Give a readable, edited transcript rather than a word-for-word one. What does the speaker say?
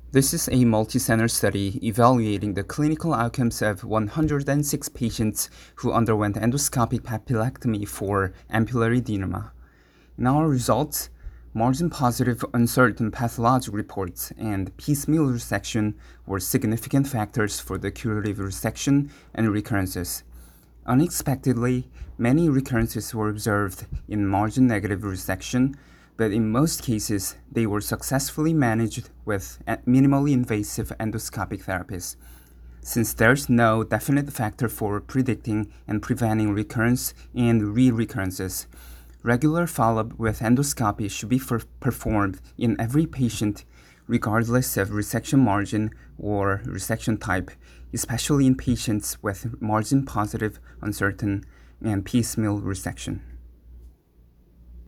This is a multi-center study evaluating the clinical outcomes of 106 patients who underwent endoscopic papillectomy for ampullary adenoma. In our results, margin-positive uncertain pathologic reports and piecemeal resection were significant factors for the curative resection and recurrences. Unexpectedly, many recurrences were observed in margin-negative resection, but in most cases, they were successfully managed with minimally invasive endoscopic therapies. Since there's no definite factor for predicting and preventing recurrence and re-recurrences, regular follow-up with endoscopy should be performed in every patient regardless of resection margin or resection type, especially in patients with margin-positive, uncertain, and piecemeal resection.